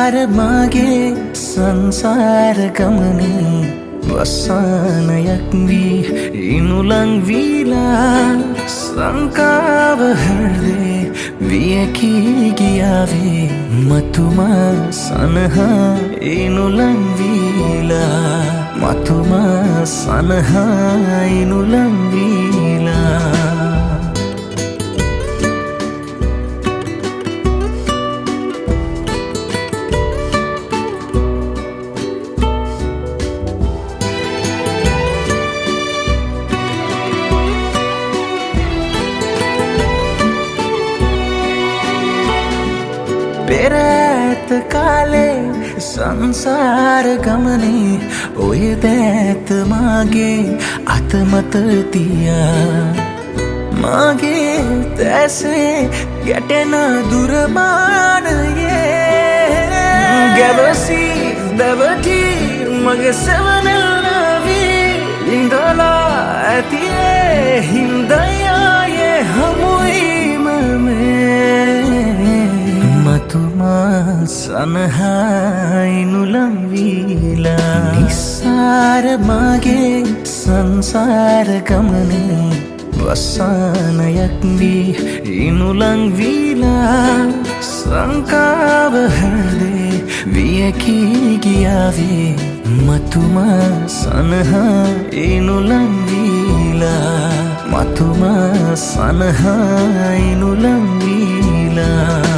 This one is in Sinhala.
නිස්සාර මාගේ සංසාර ගමනේ වසානයක් වී ඉනුලං වීලා සංකාව හෘදේ වියකී ගියාවේ මතුමා සනහා ඉනුලං වීලා මතුමා සනහා ඉනුලං වීලා පෙරෑත කාලේ සංසාර ගමනේ ඔය දෑත මාගේ අතමත තියා මාගේ තැසේ ගැටෙන දුරමානයේ ගැවසී දැවටි මගේ සෙවනෙල්ලවී ඉඳලා ඇතියේ හින්දයායේ හමුවීම මතුමා සනහා ඉනුලං වීලා නිස්සාර මාගේ සංසාර ගමනේ වසානයක් වී ඉනුලං වීලා සංකාව හෘදේ වියකී ගියාවේ මතුමා සනහා ඉනුලං වීලා මතුමා සනහා ඉනුලං වීලා